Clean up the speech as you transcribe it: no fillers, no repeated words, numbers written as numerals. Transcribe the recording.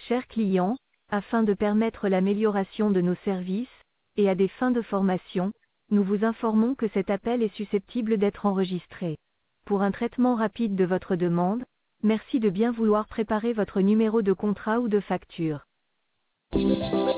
Chers clients, afin de permettre l'amélioration de nos services, et à des fins de formation, nous vous informons que cet appel est susceptible d'être enregistré. Pour un traitement rapide de votre demande, merci de bien vouloir préparer votre numéro de contrat ou de facture.